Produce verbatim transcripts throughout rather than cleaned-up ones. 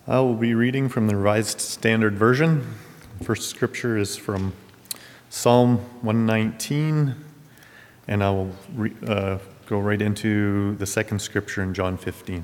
I will be reading from the Revised Standard Version. First scripture is from Psalm one nineteen, and I will re, uh, go right into the second scripture in John fifteen.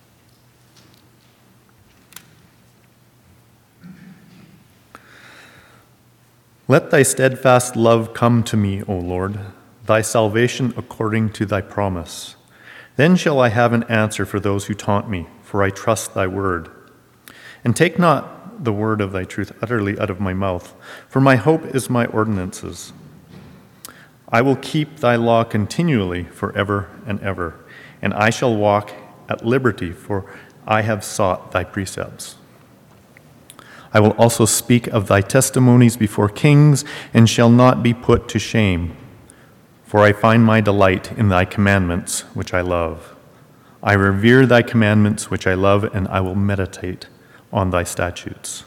Let thy steadfast love come to me, O Lord, thy salvation according to thy promise. Then shall I have an answer for those who taunt me, for I trust thy word. And take not the word of thy truth utterly out of my mouth, for my hope is my ordinances. I will keep thy law continually forever and ever, and I shall walk at liberty, for I have sought thy precepts. I will also speak of thy testimonies before kings, and shall not be put to shame. For I find my delight in thy commandments, which I love. I revere thy commandments, which I love, and I will meditate on thy statutes.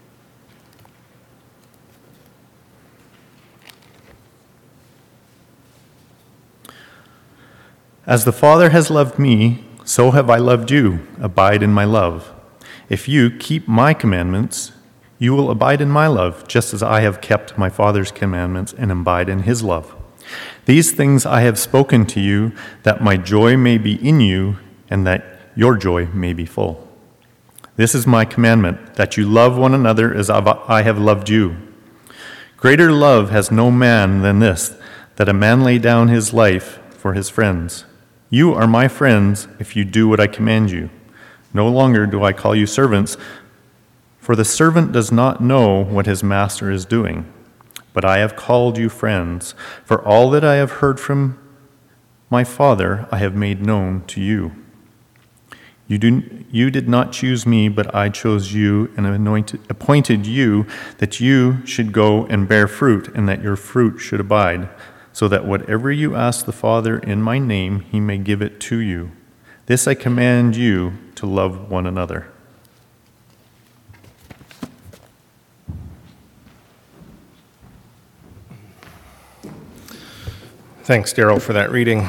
As the Father has loved me, so have I loved you. Abide in my love. If you keep my commandments, you will abide in my love, just as I have kept my Father's commandments and abide in his love. These things I have spoken to you, that my joy may be in you, and that your joy may be full. This is my commandment, that you love one another as I have loved you. Greater love has no man than this, that a man lay down his life for his friends. You are my friends if you do what I command you. No longer do I call you servants, for the servant does not know what his master is doing. But I have called you friends, for all that I have heard from my Father I have made known to you. You, do, you did not choose me, but I chose you and anointed, appointed you that you should go and bear fruit, and that your fruit should abide, so that whatever you ask the Father in my name, he may give it to you. This I command you, to love one another. Thanks, Daryl, for that reading.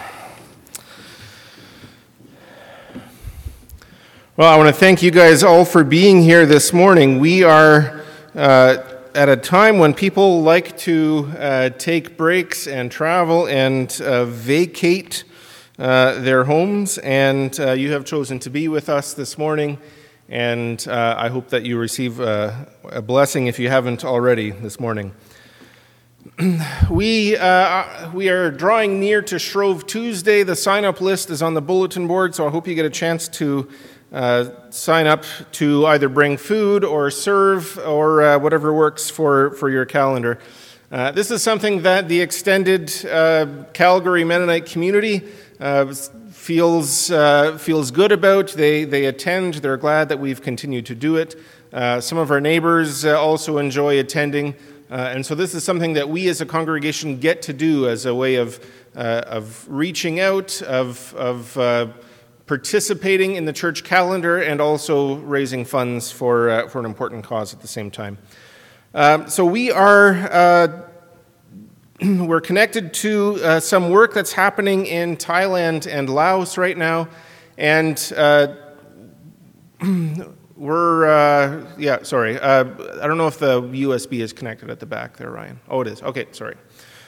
Well, I want to thank you guys all for being here this morning. We are uh, at a time when people like to uh, take breaks and travel and uh, vacate uh, their homes, and uh, you have chosen to be with us this morning, and uh, I hope that you receive a, a blessing if you haven't already this morning. We uh, we are drawing near to Shrove Tuesday. The sign-up list is on the bulletin board, so I hope you get a chance to uh, sign up to either bring food or serve or uh, whatever works for, for your calendar. Uh, this is something that the extended uh, Calgary Mennonite community uh, feels uh, feels good about. They they attend. They're glad that we've continued to do it. Uh, some of our neighbors uh, also enjoy attending. Uh, and so this is something that we as a congregation get to do as a way of uh, of reaching out, of of uh, participating in the church calendar, and also raising funds for uh, for an important cause at the same time. Uh, so we are uh, we're connected to uh, some work that's happening in Thailand and Laos right now, and uh, We're, uh, yeah, sorry. Uh, I don't know if the U S B is connected at the back there, Ryan. Oh, it is. Okay, sorry.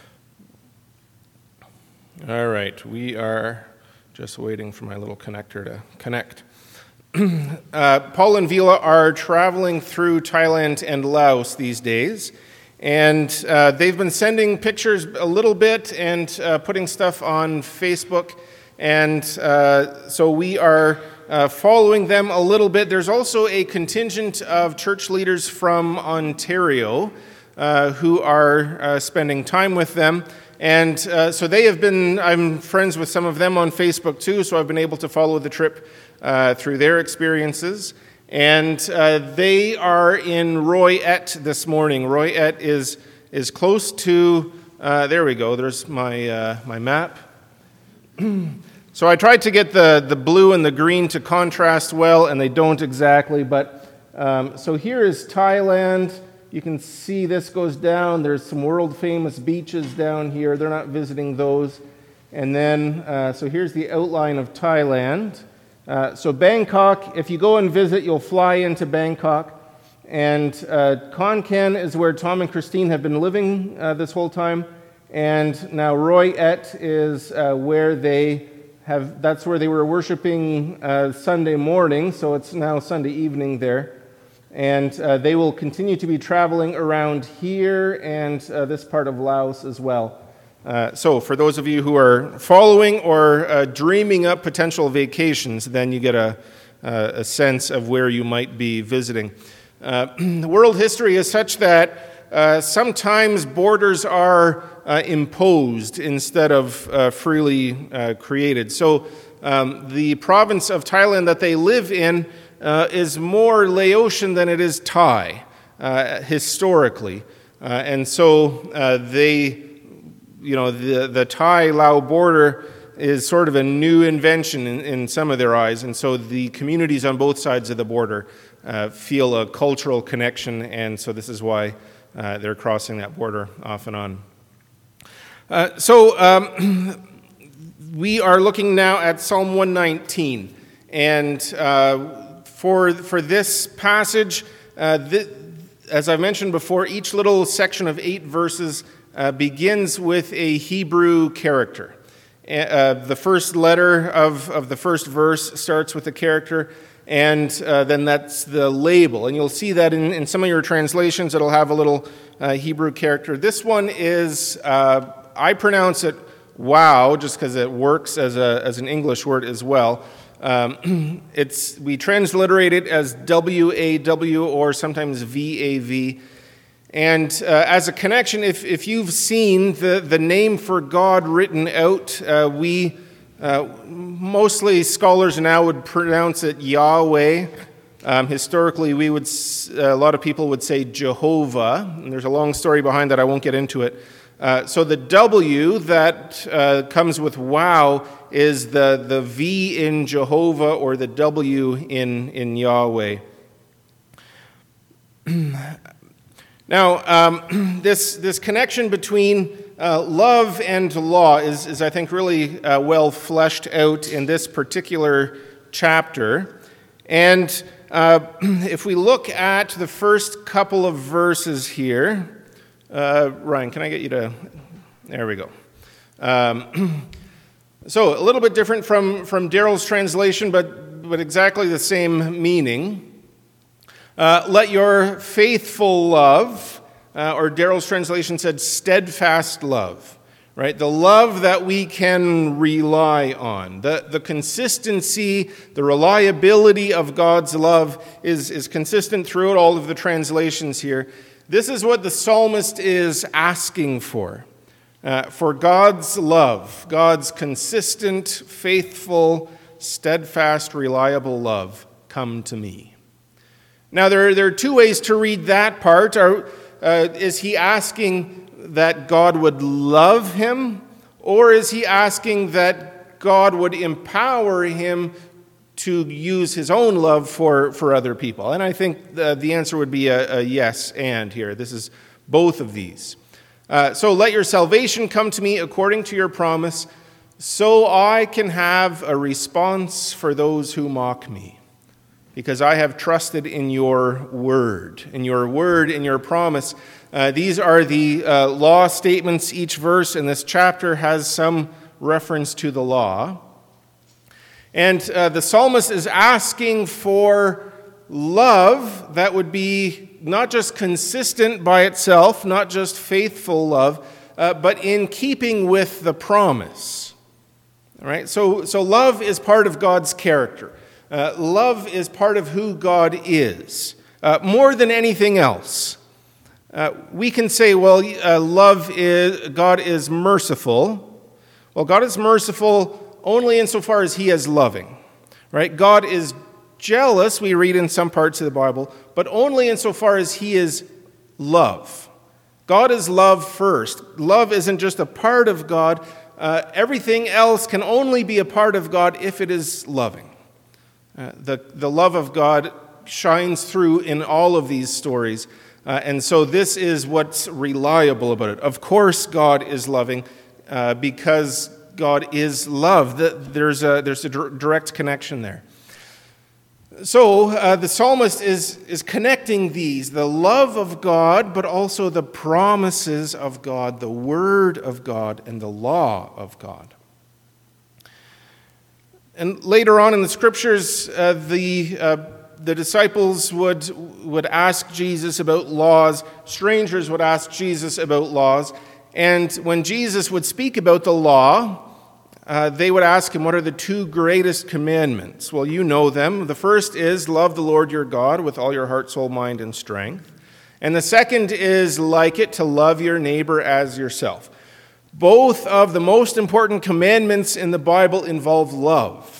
All right, we are just waiting for my little connector to connect. uh, Paul and Vila are traveling through Thailand and Laos these days, and uh, they've been sending pictures a little bit and uh, putting stuff on Facebook, and uh, so we are Uh, following them a little bit. There's also a contingent of church leaders from Ontario uh, who are uh, spending time with them. And uh, so they have been, I'm friends with some of them on Facebook too, so I've been able to follow the trip uh, through their experiences. And uh, they are in Roy Et this morning. Roy Et is is close to, uh, there we go, there's my, uh, my map. So I tried to get the, the blue and the green to contrast well, and they don't exactly, but um, so here is Thailand. You can see this goes down. There's some world-famous beaches down here. They're not visiting those. And then, uh, so here's the outline of Thailand. Uh, so Bangkok, if you go and visit, you'll fly into Bangkok. And uh, Khon Kaen is where Tom and Christine have been living uh, this whole time. And now Roy Et is uh, where they have, that's where they were worshiping uh, Sunday morning, so it's now Sunday evening there. And uh, they will continue to be traveling around here and uh, this part of Laos as well. Uh, so for those of you who are following or uh, dreaming up potential vacations, then you get a, uh, a sense of where you might be visiting. Uh, world history is such that uh, sometimes borders are uh, imposed instead of uh, freely uh, created. So um, the province of Thailand that they live in uh, is more Laotian than it is Thai, uh, historically. Uh, and so uh, they, you know, the, the Thai-Lao border is sort of a new invention in, in some of their eyes. And so the communities on both sides of the border Uh, feel a cultural connection, and so this is why uh, they're crossing that border off and on. Uh, so um, we are looking now at Psalm one nineteen, and uh, for for this passage, uh, th- as I mentioned before, each little section of eight verses uh, begins with a Hebrew character. Uh, the first letter of, of the first verse starts with a character, and uh, then that's the label. And you'll see that in, in some of your translations, it'll have a little uh, Hebrew character. This one is, uh, I pronounce it wow, just because it works as, a, as an English word as well. Um, it's we transliterate it as W A W or sometimes V A V. And uh, as a connection, if, if you've seen the, the name for God written out, uh, we... Uh, mostly scholars now would pronounce it Yahweh. Um, historically, we would a lot of people would say Jehovah, and there's a long story behind that. I won't get into it. Uh, so the W that uh, comes with wow is the, the V in Jehovah or the W in, in Yahweh. Now, um, this, this connection between uh, love and law is, is, I think, really uh, well fleshed out in this particular chapter. And uh, if we look at the first couple of verses here, uh, Ryan, can I get you to... There we go. Um, so, a little bit different from, from Daryl's translation, but, but exactly the same meaning. Uh, let your faithful love, uh, or Daryl's translation said steadfast love, right? The love that we can rely on. The, the consistency, the reliability of God's love is, is consistent throughout all of the translations here. This is what the psalmist is asking for. Uh, for God's love, God's consistent, faithful, steadfast, reliable love, come to me. Now, there are, there are two ways to read that part. Are, uh, is he asking that God would love him, or is he asking that God would empower him to use his own love for, for other people? And I think the, the answer would be a, a yes and here. This is both of these. Uh, so let your salvation come to me according to your promise, so I can have a response for those who mock me. Because I have trusted in your word, in your word, in your promise. Uh, these are the uh, law statements. Each verse in this chapter has some reference to the law. And uh, the psalmist is asking for love that would be not just consistent by itself, not just faithful love, uh, but in keeping with the promise. All right? So, so love is part of God's character. Uh, love is part of who God is, uh, more than anything else. Uh, we can say, well, uh, love is, God is merciful. Well, God is merciful only insofar as he is loving, right? God is jealous, we read in some parts of the Bible, but only insofar as he is love. God is love first. Love isn't just a part of God. Uh, everything else can only be a part of God if it is loving. Uh, the, the love of God shines through in all of these stories. Uh, and so this is what's reliable about it. Of course, God is loving uh, because God is love. The, there's a, there's a direct connection there. So uh, the psalmist is, is connecting these, the love of God, but also the promises of God, the word of God, and the law of God. And later on in the scriptures, uh, the uh, the disciples would would ask Jesus about laws. Strangers would ask Jesus about laws. And when Jesus would speak about the law, uh, they would ask him, what are the two greatest commandments? Well, you know them. The first is, love the Lord your God with all your heart, soul, mind, and strength. And the second is, like it, to love your neighbor as yourself. Both of the most important commandments in the Bible involve love.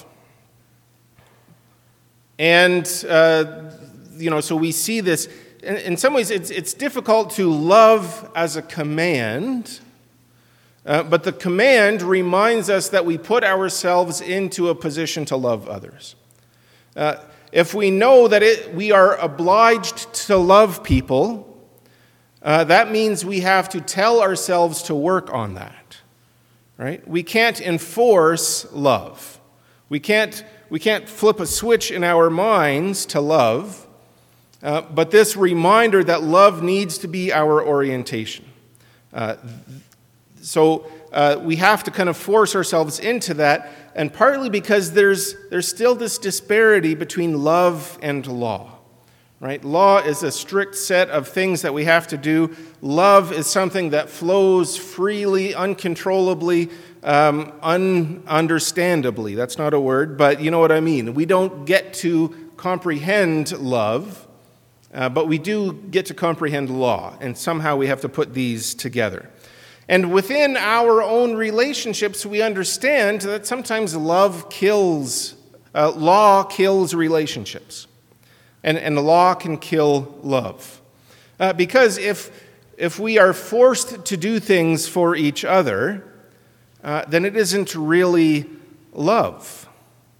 And, uh, you know, so we see this. In, in some ways, it's, it's difficult to love as a command, uh, but the command reminds us that we put ourselves into a position to love others. Uh, if we know that it, we are obliged to love people, Uh, that means we have to tell ourselves to work on that, right? We can't enforce love. We can't, we can't flip a switch in our minds to love, uh, but this reminder that love needs to be our orientation. Uh, so uh, we have to kind of force ourselves into that, and partly because there's, there's still this disparity between love and law. Right? Law is a strict set of things that we have to do. Love is something that flows freely, uncontrollably, um, ununderstandably. That's not a word, but you know what I mean. We don't get to comprehend love, uh, but we do get to comprehend law, and somehow we have to put these together. And within our own relationships, we understand that sometimes love kills, uh, law kills relationships. And, and the law can kill love. Uh, because if, if we are forced to do things for each other, uh, then it isn't really love.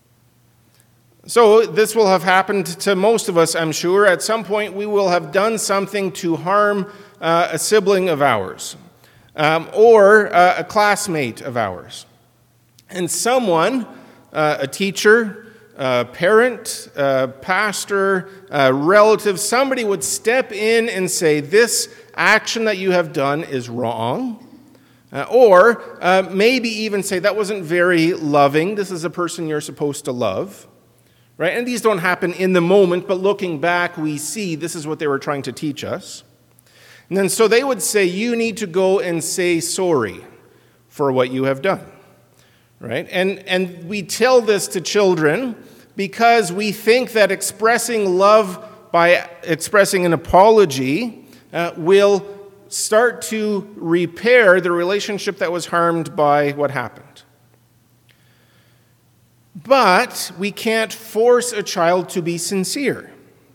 So this will have happened to most of us, I'm sure. At some point, we will have done something to harm uh, a sibling of ours, um, or uh, a classmate of ours. And someone, uh, a teacher, Uh, parent, uh, pastor, uh, relative, somebody would step in and say, this action that you have done is wrong. Uh, or uh, maybe even say, that wasn't very loving. This is a person you're supposed to love. Right? And these don't happen in the moment, but looking back, we see this is what they were trying to teach us. And then so they would say, you need to go and say sorry for what you have done. Right? And and we tell this to children because we think that expressing love by expressing an apology uh, will start to repair the relationship that was harmed by what happened. But we can't force a child to be sincere.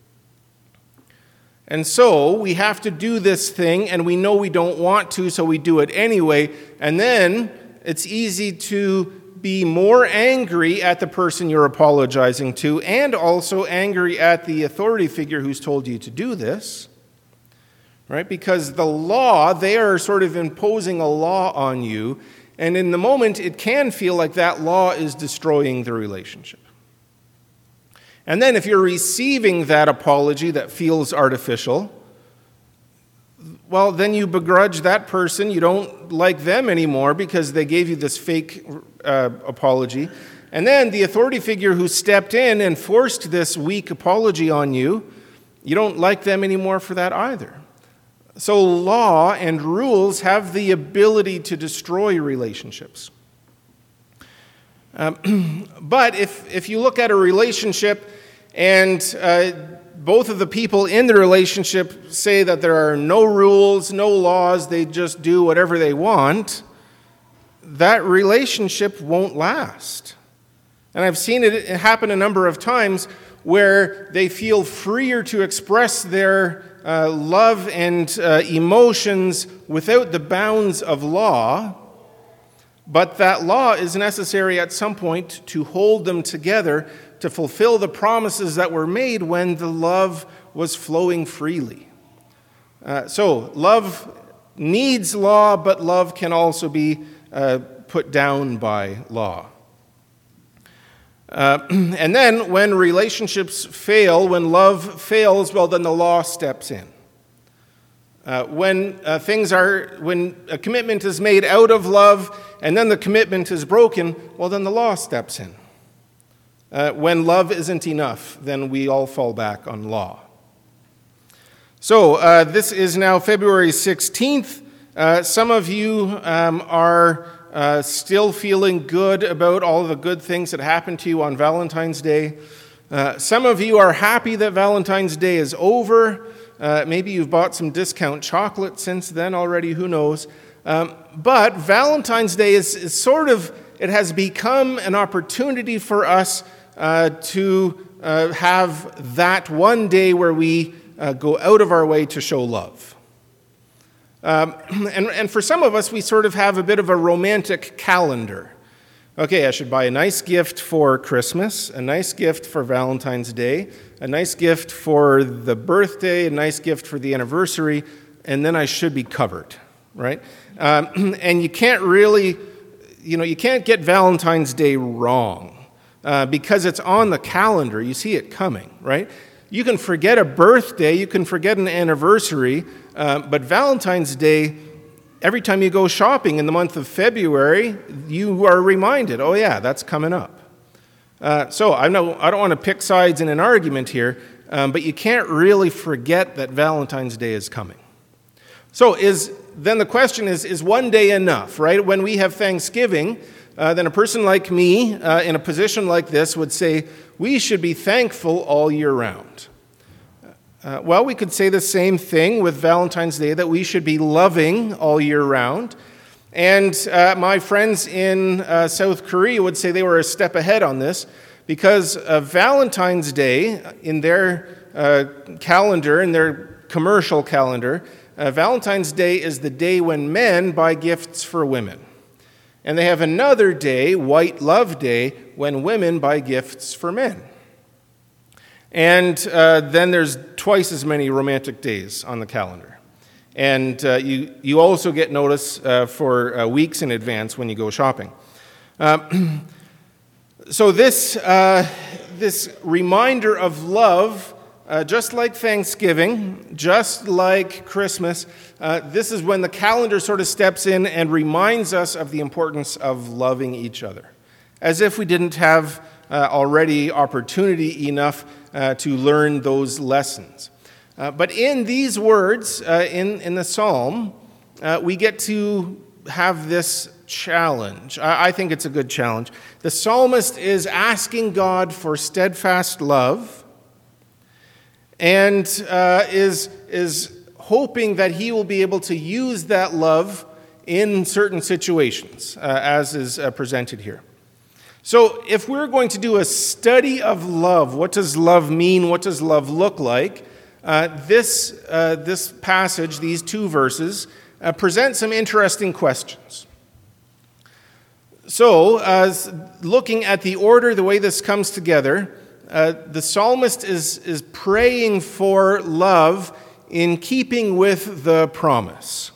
And so we have to do this thing, and we know we don't want to, so we do it anyway, and then it's easy to be more angry at the person you're apologizing to, and also angry at the authority figure who's told you to do this, right? Because the law, they are sort of imposing a law on you, and in the moment, it can feel like that law is destroying the relationship. And then if you're receiving that apology that feels artificial, well, then you begrudge that person. You don't like them anymore because they gave you this fake uh, apology. And then the authority figure who stepped in and forced this weak apology on you, you don't like them anymore for that either. So law and rules have the ability to destroy relationships. Um, but if, if you look at a relationship and uh, both of the people in the relationship say that there are no rules, no laws, they just do whatever they want, that relationship won't last. And I've seen it happen a number of times where they feel freer to express their uh, love and uh, emotions without the bounds of law, but that law is necessary at some point to hold them together, to fulfill the promises that were made when the love was flowing freely. Uh, so, love needs law, but love can also be uh, put down by law. Uh, and then when relationships fail, when love fails, well, then the law steps in. Uh, when uh, things are, when a commitment is made out of love, and then the commitment is broken, well, then the law steps in. Uh, when love isn't enough, then we all fall back on law. So uh, this is now February sixteenth. Uh, some of you um, are uh, still feeling good about all the good things that happened to you on Valentine's Day. Uh, some of you are happy that Valentine's Day is over. Uh, maybe you've bought some discount chocolate since then already, who knows. Um, but Valentine's Day is, is sort of, it has become an opportunity for us uh, to uh, have that one day where we uh, go out of our way to show love. Um, and, and for some of us, we sort of have a bit of a romantic calendar. Okay, I should buy a nice gift for Christmas, a nice gift for Valentine's Day, a nice gift for the birthday, a nice gift for the anniversary, and then I should be covered, right? Um, and you can't really, you know, you can't get Valentine's Day wrong uh, because it's on the calendar. You see it coming, right? You can forget a birthday, you can forget an anniversary, uh, but Valentine's Day, every time you go shopping in the month of February, you are reminded, oh yeah, that's coming up. Uh, so I know I don't want to pick sides in an argument here, um, but you can't really forget that Valentine's Day is coming. So is then the question is, is one day enough, right? When we have Thanksgiving, uh, then a person like me uh, in a position like this would say, we should be thankful all year round. Uh, well, we could say the same thing with Valentine's Day, that we should be loving all year round. And uh, my friends in uh, South Korea would say they were a step ahead on this, because uh, Valentine's Day, in their uh, calendar, in their commercial calendar, uh, Valentine's Day is the day when men buy gifts for women. And they have another day, White Love Day, when women buy gifts for men. And uh, then there's twice as many romantic days on the calendar. And uh, you, you also get notice uh, for uh, weeks in advance when you go shopping. Uh, so this, uh, this reminder of love, uh, just like Thanksgiving, just like Christmas, uh, this is when the calendar sort of steps in and reminds us of the importance of loving each other, as if we didn't have uh, already opportunity enough uh, to learn those lessons. Uh, but in these words, uh, in, in the psalm, uh, we get to have this challenge. I, I think it's a good challenge. The psalmist is asking God for steadfast love and uh, is, is hoping that he will be able to use that love in certain situations, uh, as is uh, presented here. So if we're going to do a study of love, what does love mean? What does love look like? Uh, this, uh, this passage, these two verses, uh, present some interesting questions. So, uh, looking at the order, the way this comes together, uh, the psalmist is, is praying for love in keeping with the promise.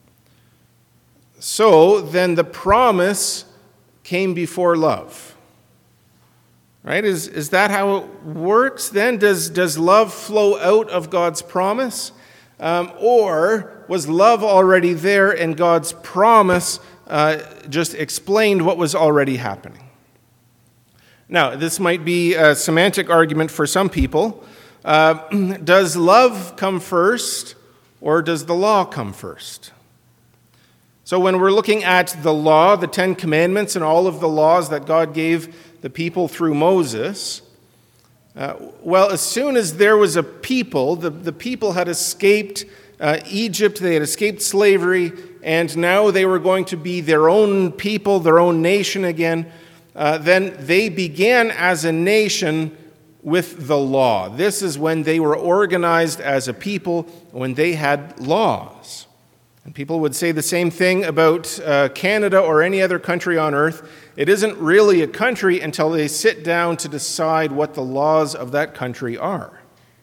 So, then the promise came before love. Right? Is, is that how it works then? Does, does love flow out of God's promise? Um, or was love already there and God's promise uh, just explained what was already happening? Now, this might be a semantic argument for some people. Uh, does love come first, or does the law come first? So when we're looking at the law, the Ten Commandments, and all of the laws that God gave the people through Moses, uh, well, as soon as there was a people, the, the people had escaped uh, Egypt, they had escaped slavery, and now they were going to be their own people, their own nation again, uh, then they began as a nation with the law. This is when they were organized as a people, when they had laws. And people would say the same thing about uh, Canada or any other country on earth. It isn't really a country until they sit down to decide what the laws of that country are.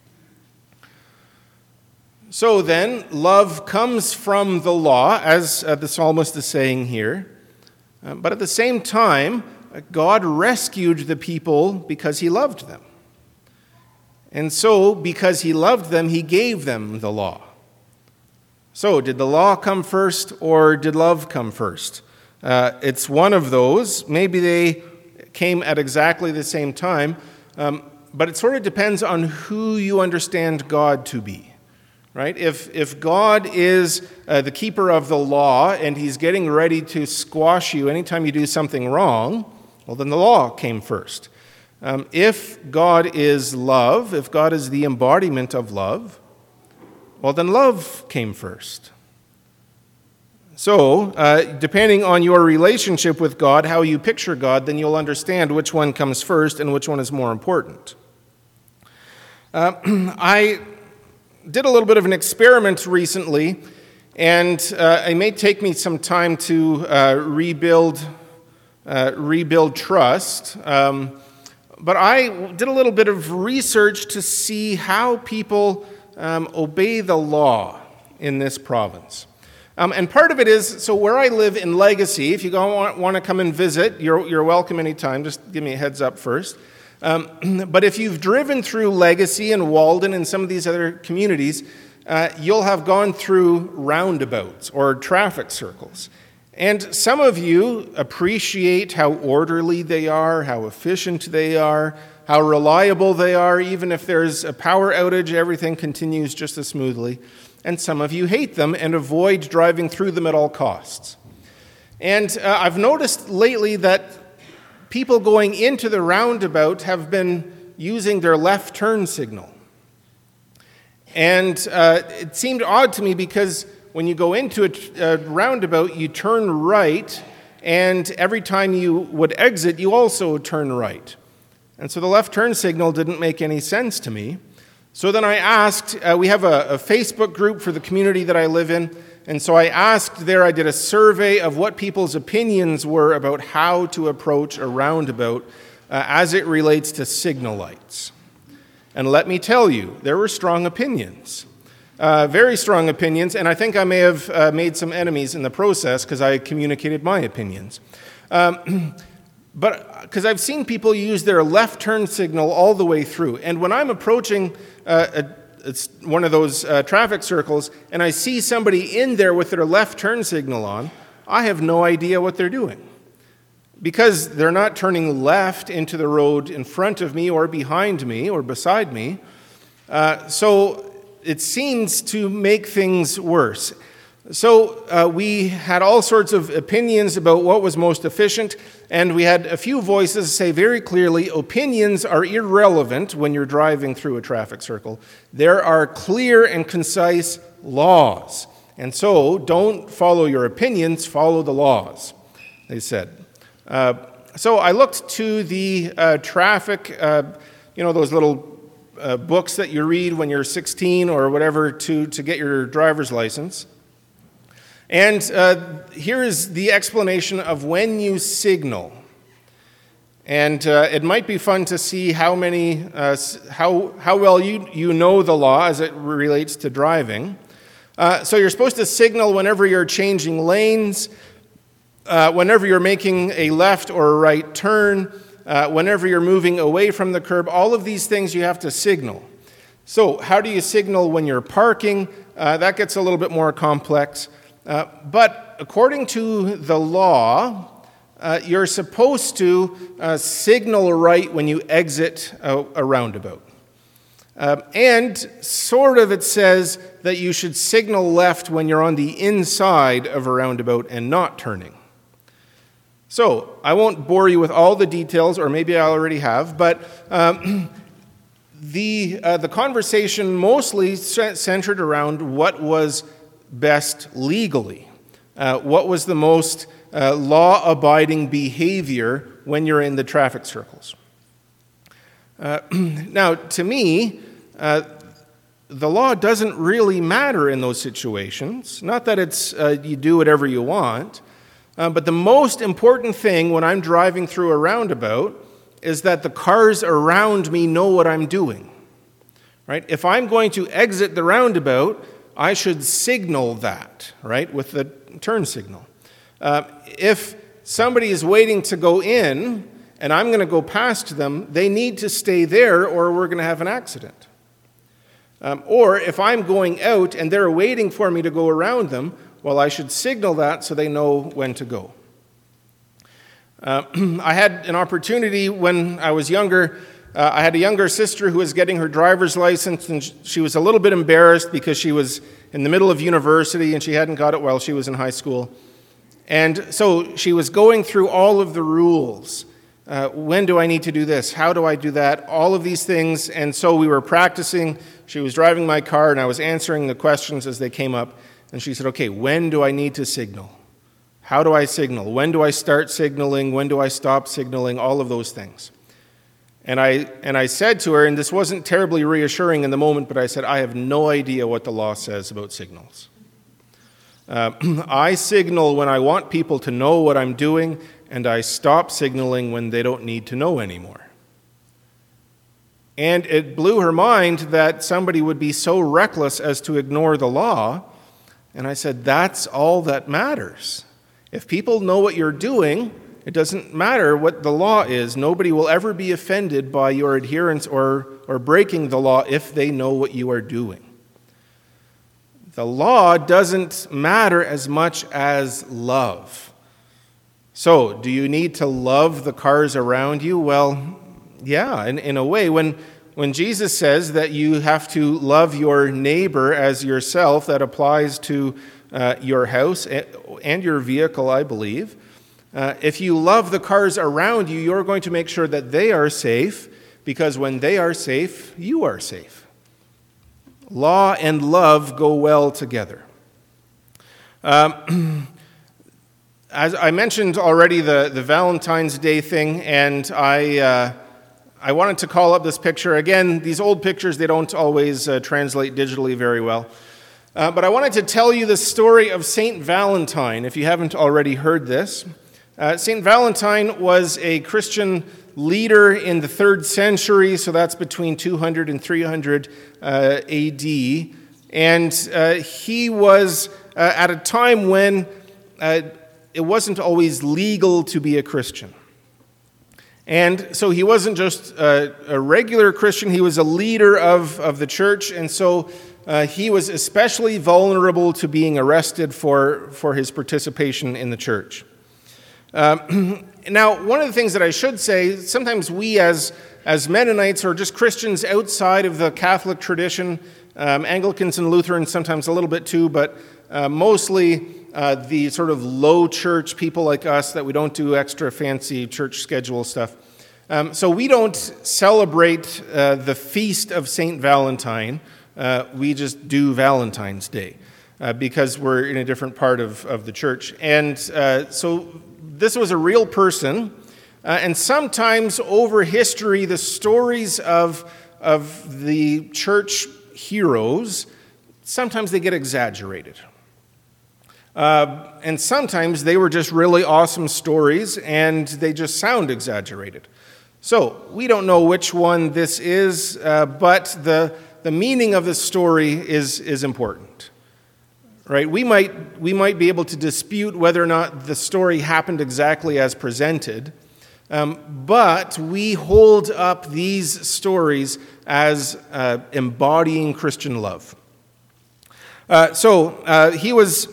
So then, love comes from the law, as uh, the psalmist is saying here. Uh, but at the same time, God rescued the people because he loved them. And so, because he loved them, he gave them the law. So, did the law come first or did love come first? Uh, it's one of those. Maybe they came at exactly the same time, um, but it sort of depends on who you understand God to be, right? If, if God is uh, the keeper of the law and he's getting ready to squash you anytime you do something wrong, well, then the law came first. Um, if God is love, if God is the embodiment of love, well, then love came first. So, uh, depending on your relationship with God, how you picture God, then you'll understand which one comes first and which one is more important. Uh, I did a little bit of an experiment recently, and uh, it may take me some time to uh, rebuild, uh, rebuild trust. Um, But I did a little bit of research to see how people um, obey the law in this province. Um, and part of it is, so where I live in Legacy, if you go want, want to come and visit, you're, you're welcome anytime. Just give me a heads up first. Um, but if you've driven through Legacy and Walden and some of these other communities, uh, you'll have gone through roundabouts or traffic circles. And some of you appreciate how orderly they are, how efficient they are, how reliable they are. Even if there's a power outage, everything continues just as smoothly. And some of you hate them and avoid driving through them at all costs. And uh, I've noticed lately that people going into the roundabout have been using their left turn signal. And uh, it seemed odd to me because when you go into a, a roundabout, you turn right, and every time you would exit, you also turn right. And so the left turn signal didn't make any sense to me. So then I asked, uh, we have a, a Facebook group for the community that I live in, and so I asked there, I did a survey of what people's opinions were about how to approach a roundabout uh, as it relates to signal lights. And let me tell you, there were strong opinions. Uh, very strong opinions, and I think I may have uh, made some enemies in the process because I communicated my opinions. Um, but because I've seen people use their left turn signal all the way through, and when I'm approaching uh, a, it's one of those uh, traffic circles, and I see somebody in there with their left turn signal on, I have no idea what they're doing. Because they're not turning left into the road in front of me or behind me or beside me. Uh, so it seems to make things worse. So uh, we had all sorts of opinions about what was most efficient, and we had a few voices say very clearly, opinions are irrelevant when you're driving through a traffic circle. There are clear and concise laws, and so don't follow your opinions, follow the laws, they said. Uh, so I looked to the uh, traffic, uh, you know, those little Uh, books that you read when you're sixteen or whatever to, to get your driver's license. And uh, here is the explanation of when you signal. And uh, it might be fun to see how many, uh, how, how well you, you know the law as it relates to driving. Uh, so you're supposed to signal whenever you're changing lanes, uh, whenever you're making a left or a right turn, Uh, whenever you're moving away from the curb. All of these things you have to signal. So how do you signal when you're parking? Uh, that gets a little bit more complex. Uh, but according to the law, uh, you're supposed to uh, signal right when you exit a, a roundabout. Uh, and sort of it says that you should signal left when you're on the inside of a roundabout and not turning. So, I won't bore you with all the details, or maybe I already have, but um, the, uh, the conversation mostly centered around what was best legally. Uh, what was the most uh, law-abiding behavior when you're in the traffic circles? Uh, now, to me, uh, the law doesn't really matter in those situations. Not that it's uh, you do whatever you want. Uh, but the most important thing when I'm driving through a roundabout is that the cars around me know what I'm doing. Right? If I'm going to exit the roundabout, I should signal that, right, with the turn signal. Uh, if somebody is waiting to go in and I'm going to go past them, they need to stay there or we're going to have an accident. Um, or if I'm going out and they're waiting for me to go around them, well, I should signal that so they know when to go. Uh, I had an opportunity when I was younger. Uh, I had a younger sister who was getting her driver's license, and she was a little bit embarrassed because she was in the middle of university and she hadn't got it while she was in high school. And so she was going through all of the rules. Uh, when do I need to do this? How do I do that? All of these things. And so we were practicing. She was driving my car and I was answering the questions as they came up. And she said, okay, when do I need to signal? How do I signal? When do I start signaling? When do I stop signaling? All of those things. And I and I said to her, and this wasn't terribly reassuring in the moment, but I said, I have no idea what the law says about signals. Uh, I signal when I want people to know what I'm doing, and I stop signaling when they don't need to know anymore. And it blew her mind that somebody would be so reckless as to ignore the law. And I said, that's all that matters. If people know what you're doing, it doesn't matter what the law is. Nobody will ever be offended by your adherence or, or breaking the law if they know what you are doing. The law doesn't matter as much as love. So, do you need to love the cars around you? Well, yeah, in, in a way. When, when Jesus says that you have to love your neighbor as yourself, that applies to uh, your house and your vehicle, I believe. Uh, if you love the cars around you, you're going to make sure that they are safe, because when they are safe, you are safe. Law and love go well together. Um, as I mentioned already, the, the Valentine's Day thing, and I uh, I wanted to call up this picture. Again, these old pictures, they don't always uh, translate digitally very well. Uh, but I wanted to tell you the story of Saint Valentine, if you haven't already heard this. Uh, Saint Valentine was a Christian leader in the third century, so that's between two hundred and three hundred uh, A D. And uh, he was uh, at a time when uh, it wasn't always legal to be a Christian. And so he wasn't just a, a regular Christian, he was a leader of, of the church, and so uh, he was especially vulnerable to being arrested for, for his participation in the church. Um, now, one of the things that I should say, sometimes we as, as Mennonites or just Christians outside of the Catholic tradition, um, Anglicans and Lutherans sometimes a little bit too, but uh, mostly uh, the sort of low church people like us that we don't do extra fancy church schedule stuff. Um, so we don't celebrate uh, the feast of Saint Valentine. Uh, we just do Valentine's Day uh, because we're in a different part of, of the church. And uh, so this was a real person, uh, and sometimes over history, the stories of, of the church heroes, sometimes they get exaggerated. Uh, and sometimes they were just really awesome stories, and they just sound exaggerated. So we don't know which one this is, uh, but the, the meaning of the story is, is important. Right? We might, we might be able to dispute whether or not the story happened exactly as presented, um, but we hold up these stories as uh, embodying Christian love. Uh, so uh, he was,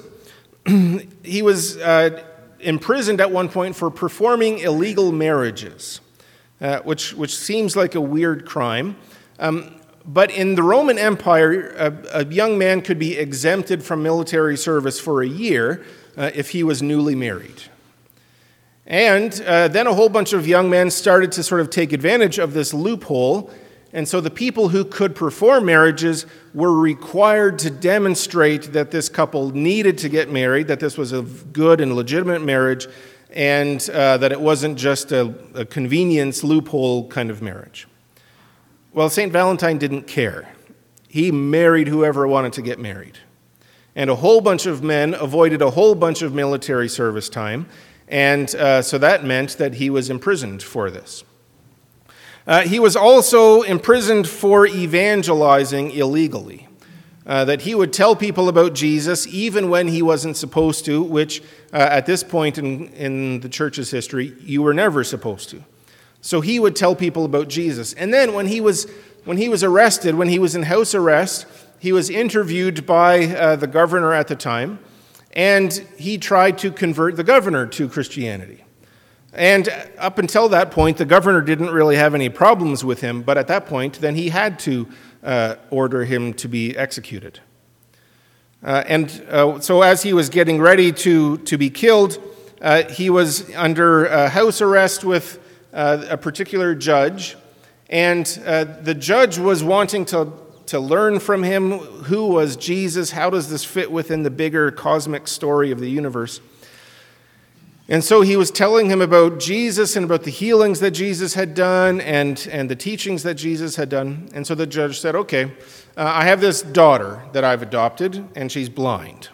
he was uh, imprisoned at one point for performing illegal marriages, uh, which, which seems like a weird crime. Um, But in the Roman Empire, a, a young man could be exempted from military service for a year uh, if he was newly married. And uh, then a whole bunch of young men started to sort of take advantage of this loophole. And so the people who could perform marriages were required to demonstrate that this couple needed to get married, that this was a good and legitimate marriage, and uh, that it wasn't just a, a convenience loophole kind of marriage. Well, Saint Valentine didn't care. He married whoever wanted to get married. And a whole bunch of men avoided a whole bunch of military service time, and uh, so that meant that he was imprisoned for this. Uh, he was also imprisoned for evangelizing illegally. uh, that he would tell people about Jesus even when he wasn't supposed to, which uh, at this point in, in the church's history, you were never supposed to. So he would tell people about Jesus. And then when he was when he was arrested, when he was in house arrest, he was interviewed by uh, the governor at the time, and he tried to convert the governor to Christianity. And up until that point, the governor didn't really have any problems with him, but at that point, then he had to uh, order him to be executed. Uh, and uh, so as he was getting ready to, to be killed, uh, he was under uh, house arrest with uh, a particular judge, and uh, the judge was wanting to, to learn from him who was Jesus, how does this fit within the bigger cosmic story of the universe. And so he was telling him about Jesus and about the healings that Jesus had done and, and the teachings that Jesus had done. And so the judge said, okay, uh, I have this daughter that I've adopted, and she's blind.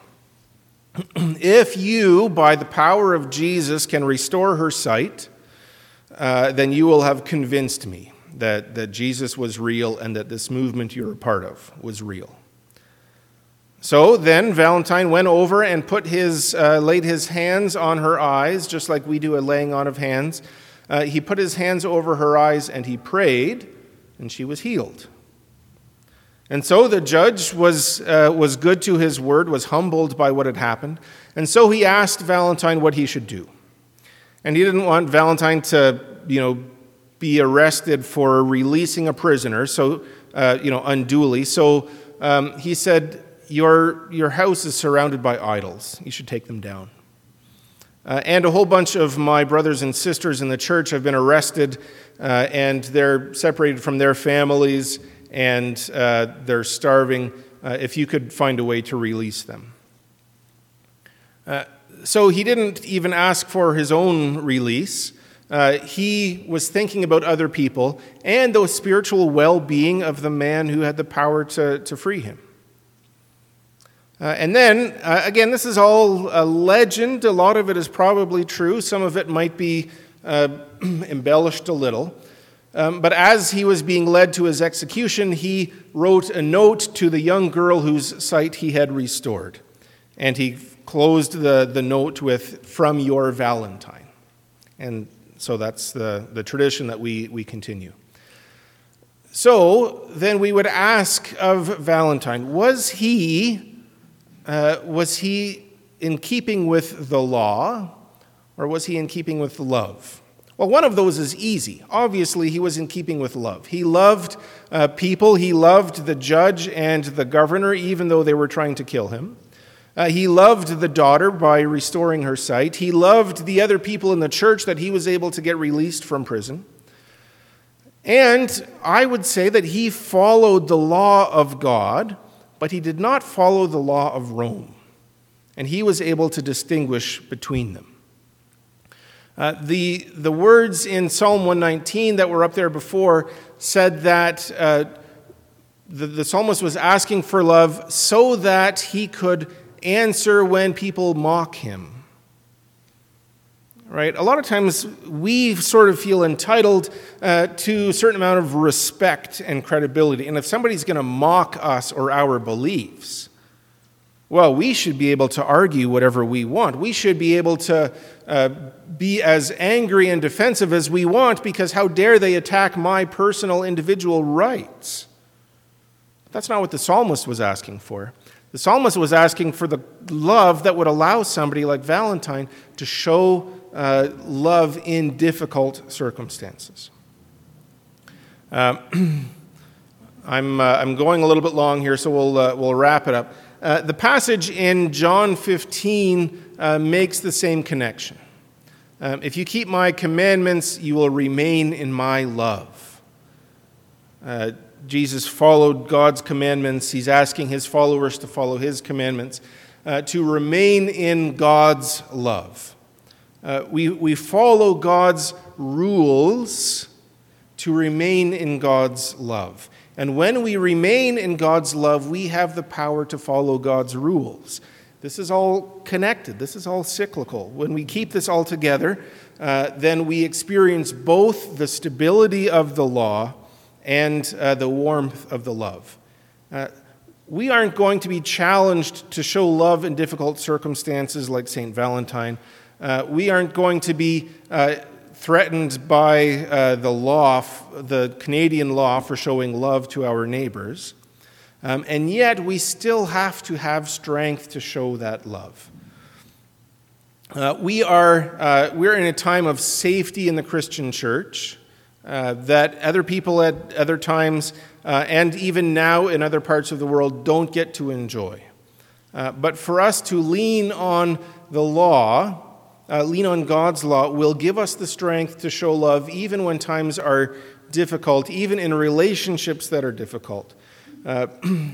If you, by the power of Jesus, can restore her sight, uh, then you will have convinced me that, that Jesus was real and that this movement you're a part of was real. So then Valentine went over and put his, uh, laid his hands on her eyes, just like we do a laying on of hands. Uh, he put his hands over her eyes and he prayed, and she was healed. And so the judge was, uh, was good to his word, was humbled by what had happened. And so he asked Valentine what he should do. And he didn't want Valentine to, you know, be arrested for releasing a prisoner, so, uh, you know, unduly. So um, he said, Your, your house is surrounded by idols. You should take them down. Uh, and a whole bunch of my brothers and sisters in the church have been arrested, uh, and they're separated from their families, and uh, they're starving. Uh, if you could find a way to release them. Uh, so he didn't even ask for his own release. Uh, he was thinking about other people and the spiritual well-being of the man who had the power to, to free him. Uh, and then, uh, again, this is all a legend. A lot of it is probably true. Some of it might be uh, embellished a little. Um, but as he was being led to his execution, he wrote a note to the young girl whose sight he had restored. And he closed the, the note with, "From your Valentine." And so that's the, the tradition that we, we continue. So then we would ask of Valentine, was he... Uh, was he in keeping with the law, or was he in keeping with love? Well, one of those is easy. Obviously, he was in keeping with love. He loved uh, people. He loved the judge and the governor, even though they were trying to kill him. Uh, he loved the daughter by restoring her sight. He loved the other people in the church that he was able to get released from prison. And I would say that he followed the law of God, but he did not follow the law of Rome, and he was able to distinguish between them. Uh, the, the words in Psalm one nineteen that were up there before said that uh, the, the psalmist was asking for love so that he could answer when people mock him. Right? A lot of times we sort of feel entitled uh, to a certain amount of respect and credibility. And if somebody's going to mock us or our beliefs, well, we should be able to argue whatever we want. We should be able to uh, be as angry and defensive as we want, because how dare they attack my personal individual rights? That's not what the psalmist was asking for. The psalmist was asking for the love that would allow somebody like Valentine to show uh, love in difficult circumstances. Uh, I'm, uh, I'm going a little bit long here, so we'll, uh, we'll wrap it up. Uh, the passage in John fifteen uh, makes the same connection. Um, if you keep my commandments, you will remain in my love. Uh, Jesus followed God's commandments. He's asking his followers to follow his commandments, uh, to remain in God's love. Uh, we, we follow God's rules to remain in God's love. And when we remain in God's love, we have the power to follow God's rules. This is all connected. This is all cyclical. When we keep this all together, uh, then we experience both the stability of the law and uh, the warmth of the love. Uh, we aren't going to be challenged to show love in difficult circumstances like Saint Valentine. Uh, we aren't going to be uh, threatened by uh, the law, the Canadian law for showing love to our neighbors. Um, and yet we still have to have strength to show that love. Uh, we are uh, we're in a time of safety in the Christian church uh, that other people at other times uh, and even now in other parts of the world don't get to enjoy. Uh, but for us to lean on the law, uh, lean on God's law, will give us the strength to show love even when times are difficult, even in relationships that are difficult. Uh,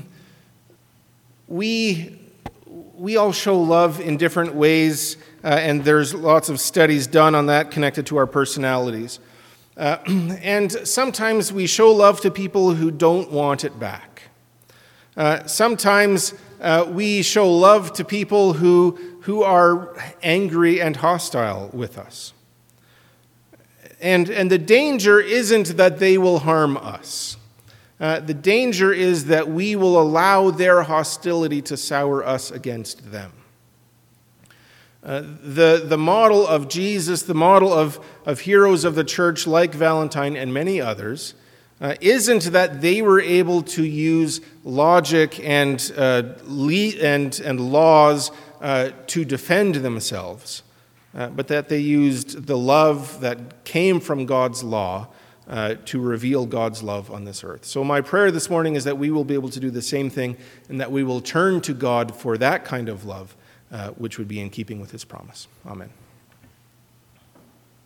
we we all show love in different ways, uh, and there's lots of studies done on that connected to our personalities. Uh, and sometimes we show love to people who don't want it back. Uh, sometimes uh, we show love to people who who are angry and hostile with us. And and the danger isn't that they will harm us. Uh, the danger is that we will allow their hostility to sour us against them. Uh, the, the model of Jesus, the model of, of heroes of the church like Valentine and many others, uh, isn't that they were able to use logic and, uh, le- and, and laws uh, to defend themselves, uh, but that they used the love that came from God's law Uh, to reveal God's love on this earth. So my prayer this morning is that we will be able to do the same thing and that we will turn to God for that kind of love, uh, which would be in keeping with his promise. Amen.